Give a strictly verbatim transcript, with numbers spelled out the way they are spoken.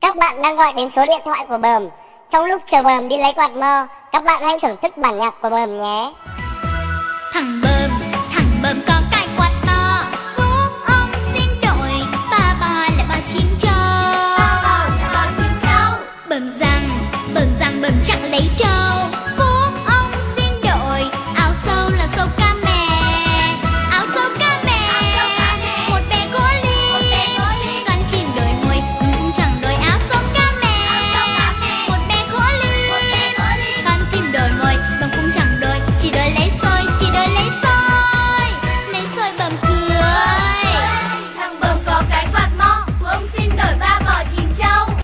Các bạn đang gọi đến số điện thoại của Bờm. Trong lúc chờ Bờm đi lấy quạt mo, các bạn hãy thưởng thức bản nhạc của Bờm nhé. Thằng Bờm, thằng Bờm con